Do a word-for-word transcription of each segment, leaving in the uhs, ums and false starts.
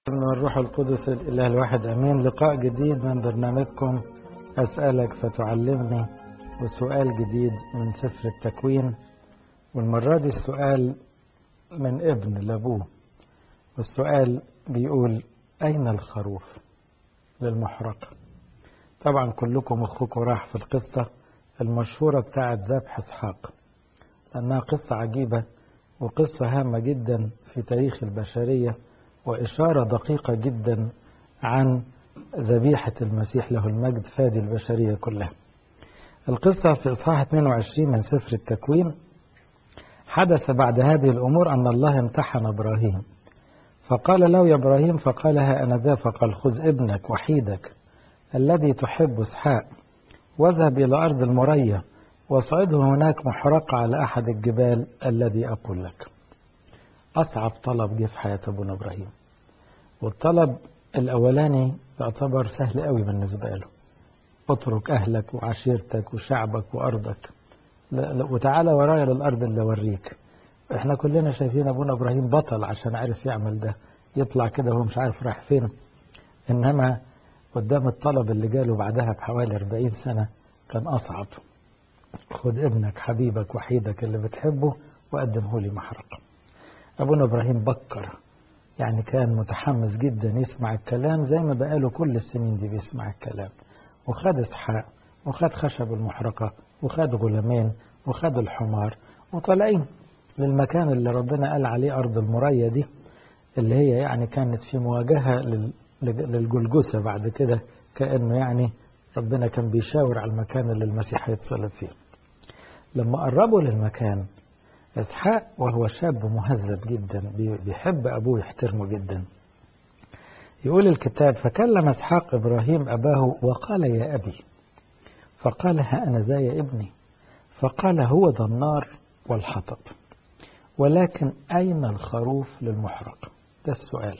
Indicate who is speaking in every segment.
Speaker 1: من الروح القدس الإله الواحد أمين. لقاء جديد من برنامجكم أسألك فتعلمني، وسؤال جديد من سفر التكوين، والمرة دي السؤال من ابن لأبوه، والسؤال بيقول: أين الخروف للمحرقة؟ طبعا كلكم مخكم راح في القصة المشهورة بتاعت ذبح إسحاق، لأنها قصة عجيبة وقصة هامة جدا في تاريخ البشرية، وإشارة دقيقة جدا عن ذبيحة المسيح له المجد فادي البشرية كلها. القصة في إصحاح اثنين وعشرين من سفر التكوين. حدث بعد هذه الأمور أن الله امتحن إبراهيم، فقال له: يا إبراهيم. فقال: ها أنا ذا. فقال: خذ ابنك وحيدك الذي تحب إسحاق، واذهب إلى أرض المريا، واصعده هناك محرقة على أحد الجبال الذي أقول لك. أصعب طلب جه في حياة أبونا إبراهيم، والطلب الأولاني يعتبر سهل قوي بالنسبة له: اترك أهلك وعشيرتك وشعبك وأرضك وتعالى ورايا للأرض اللي أوريك. إحنا كلنا شايفين أبونا إبراهيم بطل عشان عرف يعمل ده، يطلع كده وهو مش عارف رايح فين. إنما قدام الطلب اللي جاله بعدها بحوالي أربعين سنة كان أصعب: خد ابنك حبيبك وحيدك اللي بتحبه وقدمه لي محرقة. أبونا إبراهيم بكر، يعني كان متحمس جدا يسمع الكلام زي ما بقاله كل السنين دي بيسمع الكلام، وخد إسحاق وخد خشب المحرقة وخد غلامين وخد الحمار، وطالعين للمكان اللي ربنا قال عليه أرض المريا دي، اللي هي يعني كانت في مواجهة للجلجسة بعد كده، كأنه يعني ربنا كان بيشاور على المكان اللي المسيح هيتصلب فيه. لما قربوا للمكان، إسحاق وهو شاب مهذب جدا بيحب أبوه يحترمه جدا، يقول الكتاب: فكلم إسحاق إبراهيم أباه وقال: يا أبي. فقال: ها أنا ذا يا ابني. فقال: هو ذا النار والحطب، ولكن أين الخروف للمحرقة؟ ده السؤال.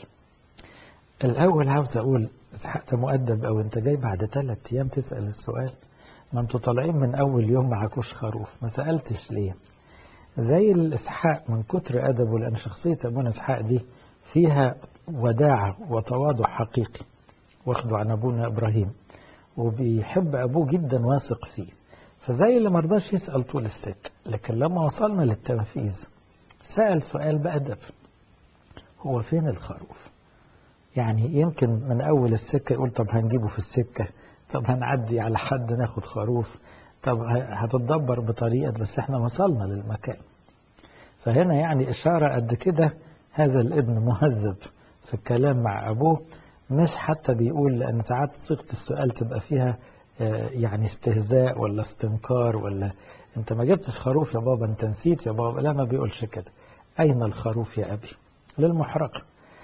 Speaker 1: الأول عاوز أقول إسحاق ده مؤدب، أو أنت جاي بعد ثلاث أيام تسأل السؤال؟ ما أنتوا طالعين من أول يوم معكوش خروف، ما سألتش ليه؟ زي الإسحاق من كتر أدبه، لأن شخصية أبونا إسحاق دي فيها وداعة وتواضع حقيقي، واخده عن أبونا إبراهيم، وبيحب أبوه جدا واثق فيه، فزي اللي مرضاش يسأل طول السكة. لكن لما وصلنا للتنفيذ سأل سؤال بأدب: هو فين الخروف؟ يعني يمكن من أول السكة يقول: طب هنجيبه في السكة، طب هنعدي على حد ناخد خروف، طب هتتدبر بطريقة، بس احنا وصلنا للمكان. فهنا يعني إشارة قد كده هذا الابن مهذب في الكلام مع أبوه، مش حتى بيقول، لأن ساعات صيغة السؤال تبقى فيها يعني استهزاء ولا استنكار، ولا انت ما جبتش خروف يا بابا، انت نسيت يا بابا. لا، ما بيقولش كده. أين الخروف يا أبي للمحرقة؟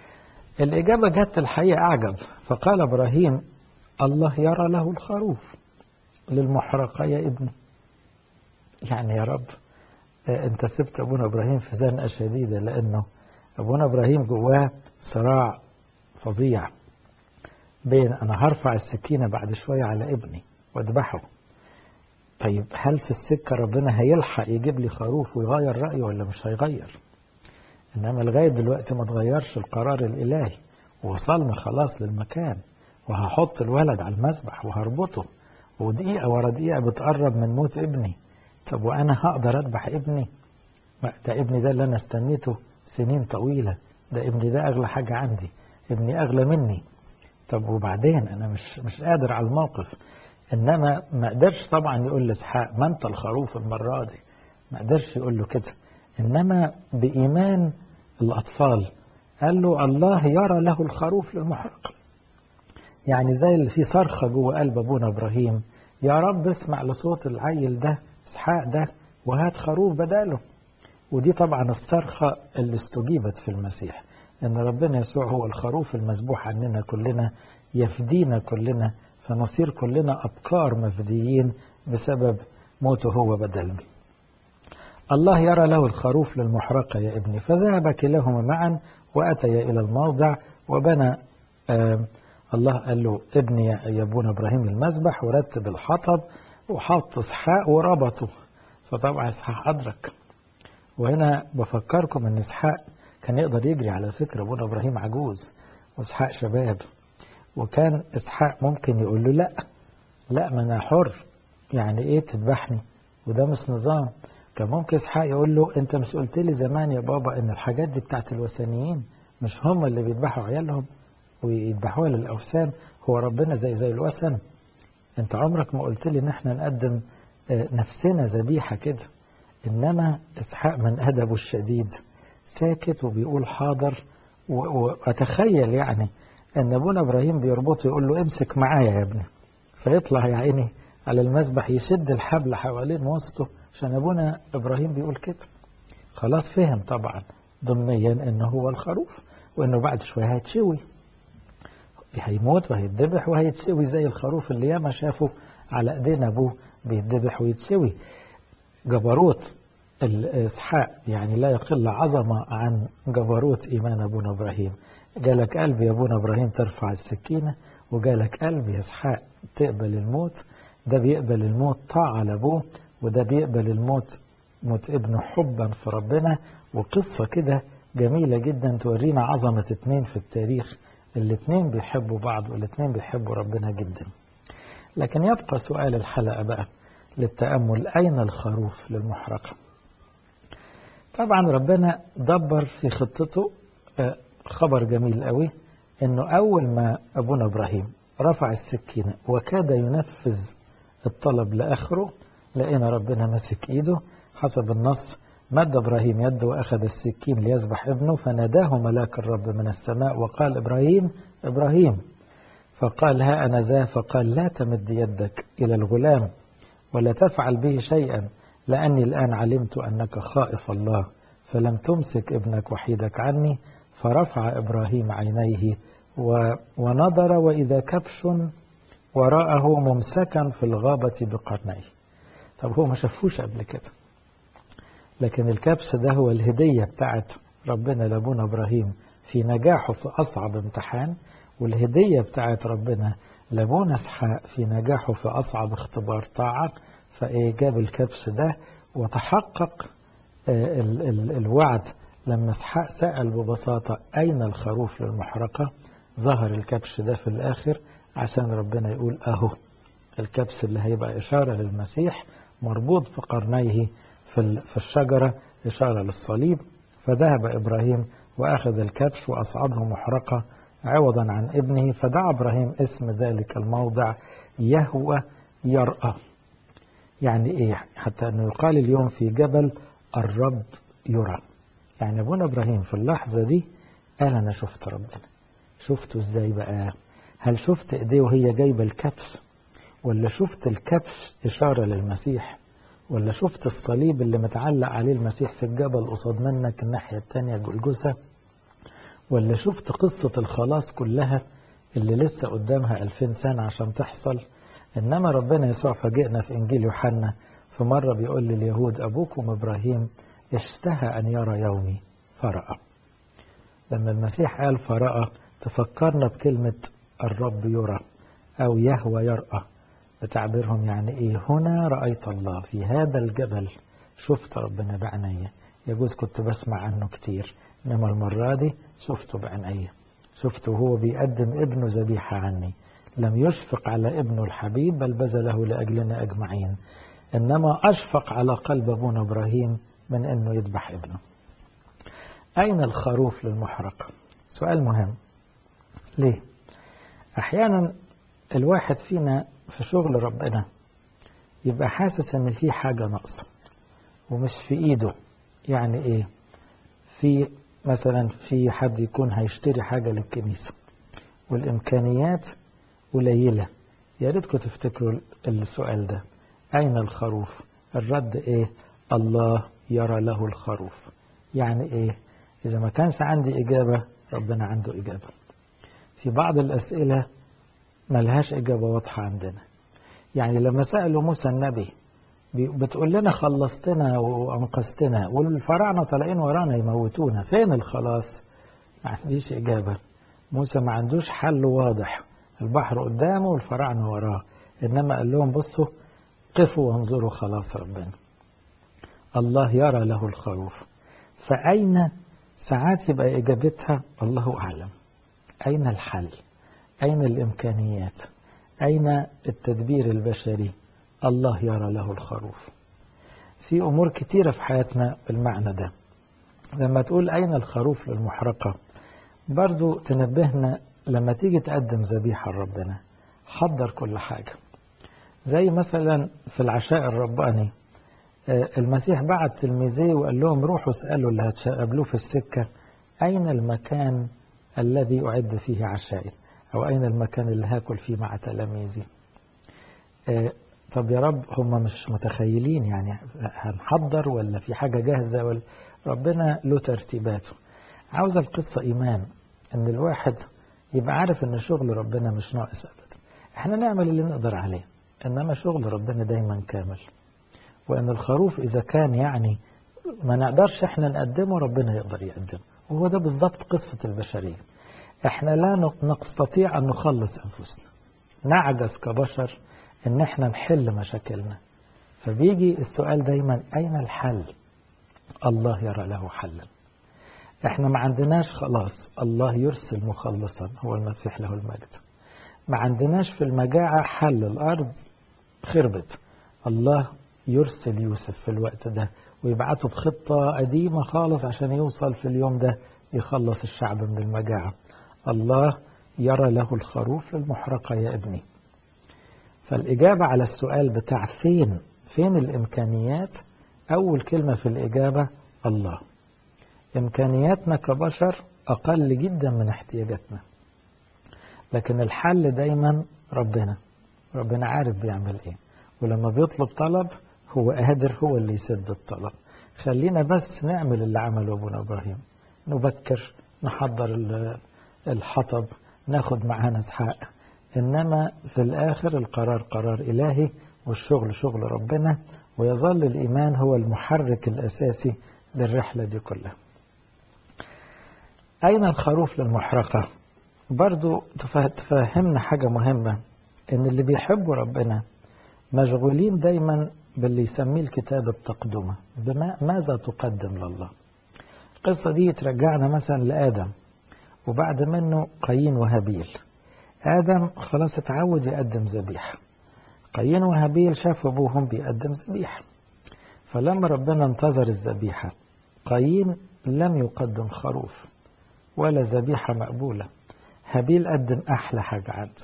Speaker 1: الإجابة جت الحقيقة أعجب. فقال إبراهيم: الله يرى له الخروف للمحرقة يا ابني. يعني يا رب، انت سبت أبونا إبراهيم في زنقة شديدة، لأنه أبونا إبراهيم جواه صراع فظيع بين أنا هرفع السكينة بعد شوية على ابني واذبحه، طيب هل في السكة ربنا هيلحق يجيب لي خروف ويغير رأيه ولا مش هيغير؟ إنما لغاية دلوقتي ما تغيرش القرار الإلهي، ووصلنا خلاص للمكان، وهحط الولد على المذبح وهربطه، ودقيقة ورا دقيقة بتقرب من موت ابني. طب وأنا هقدر أذبح ابني؟ ده ابني ده اللي أنا استنيته سنين طويلة، ده ابني ده أغلى حاجة عندي، ابني أغلى مني. طب وبعدين أنا مش مش قادر على الموقف. إنما ما قدرش طبعا يقول لإسحاق: ما أنت الخروف المرة دي، ما قدرش يقول له كده. إنما بإيمان الأطفال قال له: الله يرى له الخروف للمحرقة. يعني زي اللي في صرخة جوه قلب أبونا إبراهيم: يا رب اسمع لصوت العيل ده إسحاق ده وهات خروف بداله. ودي طبعا الصرخة اللي استجيبت في المسيح، إن ربنا يسوع هو الخروف المذبوح عننا كلنا، يفدينا كلنا، فنصير كلنا أبكار مفديين بسبب موته هو بدلنا. الله يرى له الخروف للمحرقة يا ابني. فذهب كلاهما معا وأتيا إلى الموضع، وبنى آه الله قال له: ابني يا ابونا إبراهيم المذبح، ورتب الحطب وحط إسحاق وربطه. فطبعا إسحاق أدرك. وهنا بفكركم أن إسحاق كان يقدر يجري، على فكرة أبونا إبراهيم عجوز، وإسحاق شباب، وكان إسحاق ممكن يقول له لا لا ما أنا حر، يعني إيه تذبحني، وده مش نظام. كان ممكن إسحاق يقول له أنت مش قلت لي زمان يا بابا إن الحاجات دي بتاعت الوثنيين، مش هم اللي بيذبحوا عيالهم ويذبحوها للأوثان، هو ربنا زي زي الوثن؟ أنت عمرك ما قلت لي إن إحنا نقدم نفسنا ذبيحة كده. إنما إسحاق من أدبه الشديد ساكت وبيقول حاضر، وأتخيل يعني أن أبونا إبراهيم بيربطه يقول له امسك معايا يا ابني، فيطلع يا عيني على المذبح يشد الحبل حوالين وسطه عشان أبونا إبراهيم بيقول كده. خلاص فهم طبعا ضمنيا أنه هو الخروف، وأنه بعد شوية هيتشوي، هيموت وهيتذبح وهيتشوي زي الخروف اللي ياما شافه على ايدين ابوه بيتذبح ويتشوي. جبروت الإسحاق يعني لا يقل عظمة عن جبروت إيمان أبونا إبراهيم. جالك قلب يا أبونا إبراهيم ترفع السكينة، وجالك قلب يا إسحاق تقبل الموت. ده بيقبل الموت طاعة لأبوه، وده بيقبل الموت موت ابنه حبا في ربنا. وقصة كده جميلة جدا تورينا عظمة اتنين في التاريخ، الاتنين بيحبوا بعض والاتنين بيحبوا ربنا جدا. لكن يبقى سؤال الحلقة بقى للتأمل، أين الخروف للمحرقة؟ طبعا ربنا دبر في خطته خبر جميل قوي، انه اول ما ابونا ابراهيم رفع السكينة وكاد ينفذ الطلب لاخره، لقينا ربنا مسك ايده حسب النص، مد ابراهيم يده واخذ السكين ليذبح ابنه، فناداه ملاك الرب من السماء وقال ابراهيم ابراهيم، فقال ها انا ذا، فقال لا تمد يدك الى الغلام ولا تفعل به شيئا، لأني الآن علمت أنك خائف الله، فلم تمسك ابنك وحيدك عني. فرفع إبراهيم عينيه ونظر وإذا كبش وراءه ممسكا في الغابة بقرنيه. طب هو ما شافوش قبل كده، لكن الكبش ده هو الهدية بتاعت ربنا لابونا إبراهيم في نجاحه في أصعب امتحان، والهدية بتاعت ربنا لابونا إسحاق في نجاحه في أصعب اختبار طاعة. فإيه جاب الكبش ده وتحقق ال ال الوعد لما إسحاق سأل ببساطة أين الخروف للمحرقة، ظهر الكبش ده في الآخر عشان ربنا يقول أهو الكبش اللي هيبقى إشارة للمسيح مربوط في قرنيه في, في الشجرة إشارة للصليب. فذهب إبراهيم وأخذ الكبش وأصعده محرقة عوضا عن ابنه، فدعا إبراهيم اسم ذلك الموضع يهوى يرأى. يعني إيه؟ حتى أنه يقال اليوم في جبل الرب يرى. يعني أبونا إبراهيم في اللحظة دي قال أنا شفت ربنا. شفته إزاي بقى؟ هل شفت إيديه وهي جايبة الكبش، ولا شفت الكبش إشارة للمسيح، ولا شفت الصليب اللي متعلق عليه المسيح في الجبل قصاد منك الناحية التانية جلجثة، ولا شفت قصة الخلاص كلها اللي لسه قدامها ألفين سنة عشان تحصل؟ إنما ربنا يسوع فاجئنا في إنجيل يوحنا في مرة بيقول لليهود أبوكم إبراهيم اشتهى أن يرى يومي فرأى. لما المسيح قال فرأى تفكرنا بكلمة الرب يرى أو يهوى يرأى، بتعبيرهم يعني إيه؟ هنا رأيت الله في هذا الجبل، شفت ربنا بعناية. يجوز كنت بسمع عنه كتير، إنما المرة دي شفته بعناية، شفته هو بيقدم ابنه ذبيحة عني، لم يشفق على ابنه الحبيب بل بذله لأجلنا أجمعين، إنما أشفق على قلب أبونا إبراهيم من أنه يذبح ابنه. أين الخروف للمحرقة؟ سؤال مهم. ليه؟ أحيانا الواحد فينا في شغل ربنا يبقى حاسس أن في حاجة ناقصة ومش في إيده. يعني إيه؟ في مثلا في حد يكون هيشتري حاجة للكنيسة والإمكانيات قليلة. يا ريتكم تفتكروا السؤال ده، أين الخروف؟ الرد إيه؟ الله يرى له الخروف. يعني إيه؟ إذا ما كانش عندي إجابة ربنا عنده إجابة. في بعض الأسئلة ملهاش إجابة واضحة عندنا. يعني لما سألوا موسى النبي بتقول لنا خلصتنا وأنقذتنا والفراعنة طالعين ورانا يموتونا، فين الخلاص؟ ما عنديش إجابة. موسى ما عندوش حل واضح، البحر قدامه والفراعنة وراه، إنما قال لهم بصوا قفوا وانظروا خلاص ربنا. الله يرى له الخروف. فأين ساعات يبقى إجابتها الله أعلم. أين الحل؟ أين الإمكانيات؟ أين التدبير البشري؟ الله يرى له الخروف. في أمور كتيرة في حياتنا بالمعنى ده. لما تقول أين الخروف للمحرقة برضو تنبهنا لما تيجي تقدم ذبيحة لربنا حضر كل حاجة. زي مثلا في العشاء الرباني المسيح بعت تلميذيه وقال لهم روحوا اسألوا اللي هتقابلوه في السكة أين المكان الذي أعد فيه عشائي، أو أين المكان اللي هاكل فيه مع تلاميذي. طب يا رب هم مش متخيلين يعني هنحضر ولا في حاجة جاهزة ولا ربنا له ترتيباته. عاوز القصة إيمان إن الواحد يبقى عارف إن شغل ربنا مش ناقص أبدا. إحنا نعمل اللي نقدر عليه إنما شغل ربنا دايما كامل، وإن الخروف إذا كان يعني ما نقدرش إحنا نقدمه ربنا يقدر يقدمه. وهو ده بالضبط قصة البشرية. إحنا لا نستطيع أن نخلص أنفسنا، نعجز كبشر إن إحنا نحل مشاكلنا. فبيجي السؤال دايما أين الحل؟ الله يرى له حلا. إحنا ما عندناش خلاص، الله يرسل مخلصا هو المسيح له المجد. ما عندناش في المجاعة حل، الأرض خربت، الله يرسل يوسف في الوقت ده ويبعته بخطة قديمة خالص عشان يوصل في اليوم ده يخلص الشعب من المجاعة. الله يرى له الخروف للمحرقة يا ابني. فالإجابة على السؤال بتاع فين فين الإمكانيات، أول كلمة في الإجابة الله. إمكانياتنا كبشر أقل جدا من احتياجاتنا، لكن الحل دايما ربنا. ربنا عارف بيعمل إيه، ولما بيطلب طلب هو قادر هو اللي يسد الطلب. خلينا بس نعمل اللي عمله أبونا إبراهيم، نبكر نحضر الحطب ناخد معانا إسحاق، إنما في الآخر القرار قرار إلهي والشغل شغل ربنا، ويظل الإيمان هو المحرك الأساسي للرحلة دي كلها. أين الخروف للمحرقة؟ برضو تفهمنا حاجة مهمة، إن اللي بيحبوا ربنا مشغولين دايما باللي يسميه الكتاب التقدمة، بما ماذا تقدم لله. القصة دي ترجعنا مثلا لآدم وبعد منه قايين وهابيل. آدم خلاص اتعود يقدم ذبيحة، قايين وهابيل شافوا أبوهم بيقدم ذبيحة، فلما ربنا انتظر الذبيحة قايين لم يقدم خروف ولا ذبيحة مقبولة، هابيل قدم أحلى حاجة عنده.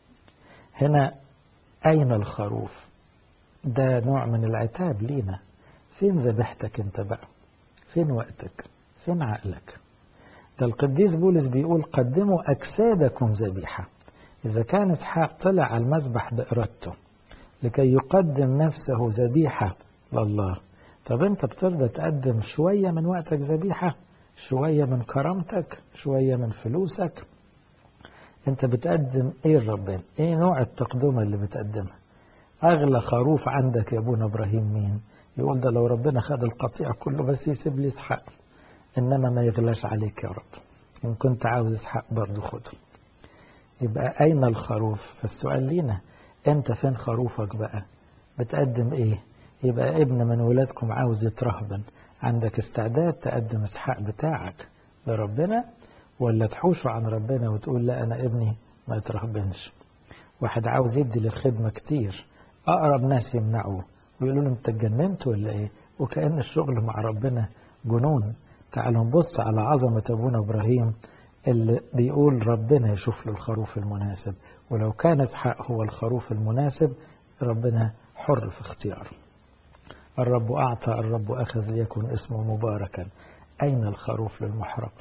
Speaker 1: هنا أين الخروف؟ ده نوع من العتاب لينا. فين ذبيحتك انت بقى؟ فين وقتك؟ فين عقلك؟ ده القديس بولس بيقول قدموا أجسادكم ذبيحة. إذا كان إسحاق طلع على المذبح بإرادته لكي يقدم نفسه ذبيحة لله، طب أنت بترضى تقدم شوية من وقتك ذبيحة؟ شوية من كرامتك؟ شوية من فلوسك؟ أنت بتقدم إيه لربنا؟ إيه نوع التقدمة اللي بتقدمها؟ أغلى خروف عندك يا أبونا إبراهيم مين؟ يقول ده لو ربنا خد القطيع كله بس يسيب لي إسحاق، إنما ما يغلاش عليك يا رب، إن كنت عاوز إسحاق برضه خده. يبقى أين الخروف؟ فالسؤال لينا أنت فين خروفك بقى؟ بتقدم إيه؟ يبقى ابن من ولادكم عاوز يترهبن، عندك استعداد تقدم إسحاق بتاعك لربنا، ولا تحوشه عن ربنا وتقول لا أنا ابني ما يترهبنش؟ واحد عاوز يدي للخدمة كتير، أقرب ناس يمنعوه ويقولوا له أنت اتجننت ولا إيه؟ وكأن الشغل مع ربنا جنون. تعالوا نبص على عظمة أبونا إبراهيم اللي بيقول ربنا يشوف له الخروف المناسب، ولو كان إسحاق هو الخروف المناسب ربنا حر في اختياره. الرب أعطى الرب أخذ ليكن اسمه مباركا. أين الخروف للمحرقة؟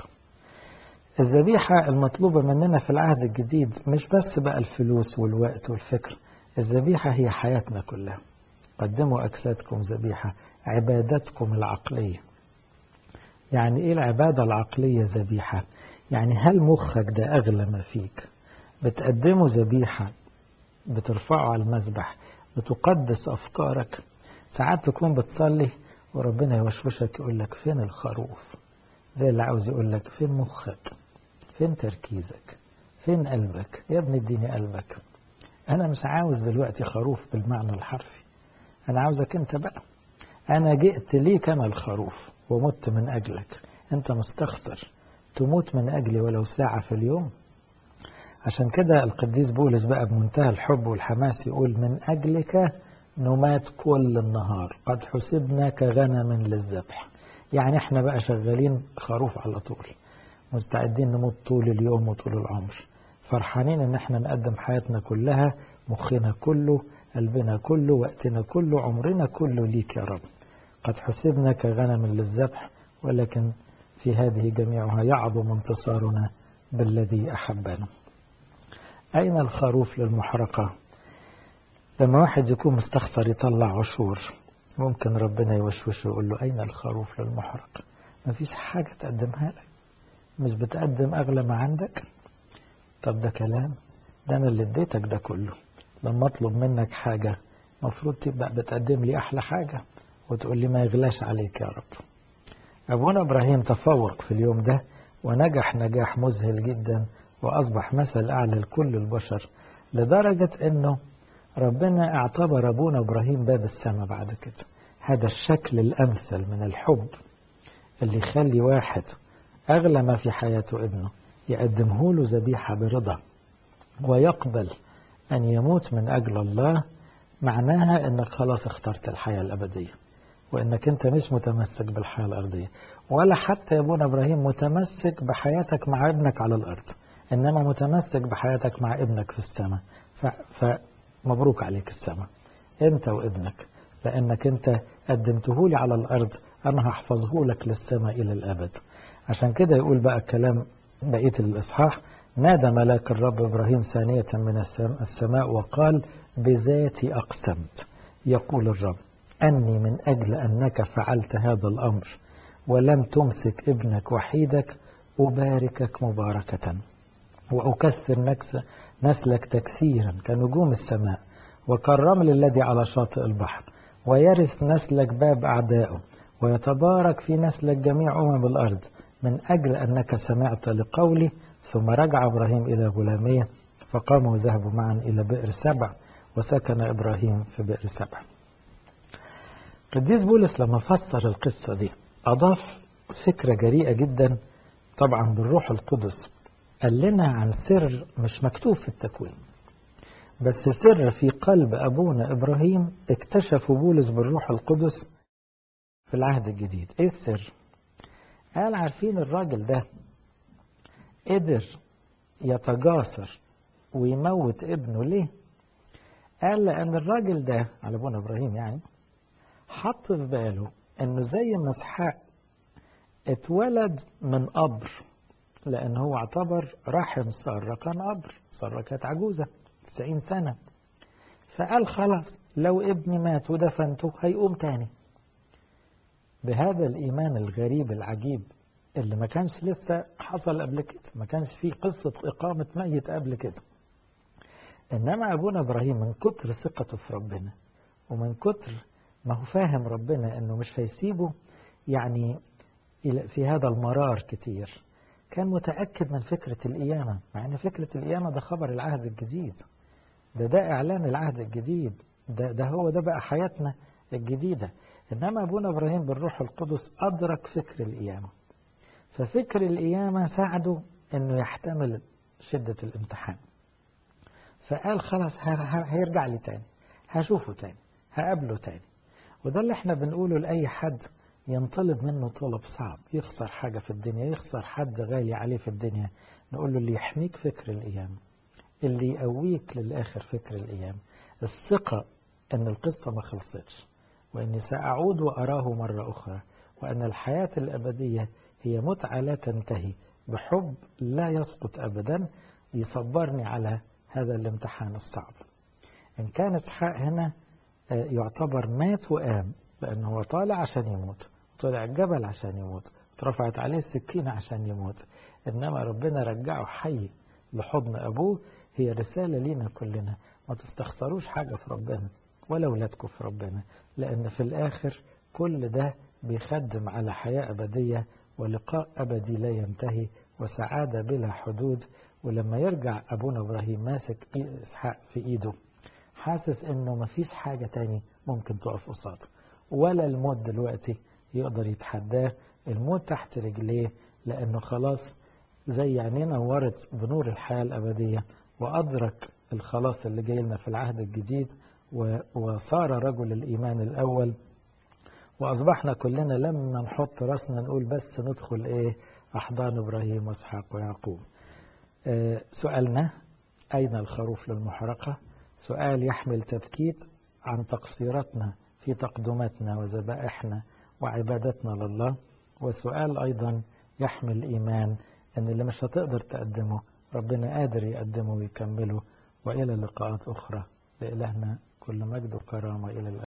Speaker 1: الذبيحة المطلوبة مننا في العهد الجديد مش بس بقى الفلوس والوقت والفكر، الذبيحة هي حياتنا كلها. قدموا أجسادكم ذبيحة، عبادتكم العقلية. يعني إيه العبادة العقلية ذبيحة؟ يعني هل مخك ده أغلى ما فيك بتقدمه ذبيحة، بترفعه على المذبح، بتقدس أفكارك؟ ساعات تكون بتصلي وربنا يوشوشك يقول لك فين الخروف؟ زي اللي عاوز يقول لك فين مخك؟ فين تركيزك؟ فين قلبك؟ يا ابني اديني قلبك. أنا مش عاوز دلوقتي خروف بالمعنى الحرفي، أنا عاوزك أنت بقى. أنا جئت ليك أنا الخروف ومت من أجلك. أنت مستخسر تموت من أجلي ولو ساعة في اليوم؟ عشان كده القديس بولس بقى بمنتهى الحب والحماس يقول من أجلك نمات كل النهار قد حسبنا كغنم للذبح. يعني احنا بقى شغالين خروف على طول، مستعدين نموت طول اليوم وطول العمر، فرحانين ان احنا نقدم حياتنا كلها، مخنا كله، قلبنا كله، وقتنا كله، عمرنا كله ليك يا رب. قد حسبنا كغنم للذبح ولكن في هذه جميعها يعظم انتصارنا بالذي أحبنا. أين الخروف للمحرقة؟ لما واحد يكون مستخسر يطلع عشور ممكن ربنا يوشوشه ويقول له أين الخروف للمحرقة؟ مفيش حاجة تقدمها لك، مش بتقدم أغلى ما عندك. طب ده كلام، ده أنا اللي اديتك ده كله، لما أطلب منك حاجة مفروض تبقى بتقدم لي أحلى حاجة وتقول لي ما يغلاش عليك يا رب. أبونا إبراهيم تفوق في اليوم ده ونجح نجاح مذهل جدا، وأصبح مثل أعلى لكل البشر، لدرجة أنه ربنا اعتبر أبونا إبراهيم باب السماء بعد كده. هذا الشكل الأمثل من الحب اللي يخلي واحد أغلى ما في حياته ابنه يقدمه له ذبيحة برضا ويقبل أن يموت من أجل الله، معناها أنك خلاص اخترت الحياة الأبدية، وأنك أنت مش متمسك بالحياة الأرضية، ولا حتى يا ابونا إبراهيم متمسك بحياتك مع ابنك على الأرض، إنما متمسك بحياتك مع ابنك في السماء. فمبروك عليك السماء أنت وابنك، لأنك أنت قدمته لي على الأرض، أنا هحفظه لك للسماء إلى الأبد. عشان كده يقول بقى الكلام بقية الإصحاح: نادى ملاك الرب إبراهيم ثانية من السماء وقال: بذاتي أقسمت يقول الرب أني من أجل أنك فعلت هذا الأمر ولم تمسك ابنك وحيدك أباركك مباركة وأكثر نسلك تكسيرا كنجوم السماء وكالرمل الذي على شاطئ البحر، ويرث نسلك باب أعدائه، ويتبارك في نسلك جميع أمم الأرض من أجل أنك سمعت لقولي. ثم رجع إبراهيم إلى غلاميه فقاموا وذهبوا معا إلى بئر سبع، وسكن إبراهيم في بئر سبع. قديس بولس لما فسر القصة دي أضاف فكرة جريئة جدا طبعا بالروح القدس. قال لنا عن سر مش مكتوب في التكوين، بس سر في قلب أبونا إبراهيم اكتشفه بولس بالروح القدس في العهد الجديد. إيه السر؟ قال عارفين الراجل ده قدر يتجاسر ويموت ابنه ليه؟ قال لأن الراجل ده على أبونا إبراهيم يعني حط في باله أنه زي ما إسحاق اتولد من قبر، لأن هو اعتبر رحم سارة كان قبر، سارة كانت عجوزة تسعين سنة، فقال خلاص لو ابني مات ودفنته هيقوم تاني. بهذا الإيمان الغريب العجيب اللي ما كانش لسه حصل قبل كده، ما كانش فيه قصة إقامة ميت قبل كده. إنما أبونا إبراهيم من كتر ثقته في ربنا ومن كتر ما هو فاهم ربنا إنه مش هيسيبه يعني في هذا المرار كتير، كان متأكد من فكرة القيامة، مع أن فكرة القيامة ده خبر العهد الجديد، ده ده إعلان العهد الجديد، ده, ده هو ده بقى حياتنا الجديدة. إنما أبونا إبراهيم بالروح القدس أدرك فكر القيامة، ففكر القيامة ساعده أنه يحتمل شدة الامتحان، فقال خلاص هيرجع لي تاني، هشوفه تاني، هقابله تاني. وده اللي احنا بنقوله لأي حد ينطلب منه طلب صعب، يخسر حاجة في الدنيا، يخسر حد غالي عليه في الدنيا، نقول له اللي يحميك فكر القيامة، اللي يقويك للآخر فكر القيامة، الثقة أن القصة ما خلصتش، وأني سأعود وأراه مرة أخرى، وأن الحياة الأبدية هي متعة لا تنتهي بحب لا يسقط أبدا، يصبرني على هذا الامتحان الصعب. إن كان إسحاق هنا يعتبر مات وقام، لأنه هو طالع عشان يموت، طلع الجبل عشان يموت، اترفعت عليه السكينة عشان يموت، إنما ربنا رجعه حي لحضن أبوه. هي رسالة لينا كلنا، ما تستخسروش حاجة في ربنا ولا ولادكم في ربنا، لأن في الآخر كل ده بيخدم على حياة أبدية ولقاء أبدي لا ينتهي وسعادة بلا حدود. ولما يرجع أبونا إبراهيم ماسك إسحاق في إيده حاسس إنه مفيش حاجة تاني ممكن تقف قصاده، ولا الموت دلوقتي يقدر يتحداه، الموت تحت رجليه، لأنه خلاص زي يعني نورت بنور الحياة الأبدية، وأدرك الخلاص اللي جاي لنا في العهد الجديد، وصار رجل الإيمان الأول. وأصبحنا كلنا لما نحط رأسنا نقول بس ندخل إيه أحضان إبراهيم وإسحاق ويعقوب. آه سؤالنا أين الخروف للمحرقة؟ سؤال يحمل تبكيت عن تقصيراتنا في تقدماتنا وذبائحنا وعبادتنا لله، وسؤال أيضا يحمل إيمان أن اللي مش هتقدر تقدمه ربنا قادر يقدمه ويكمله. وإلى لقاءات أخرى، لإلهنا كل مجد وكرامة إلى الأبد.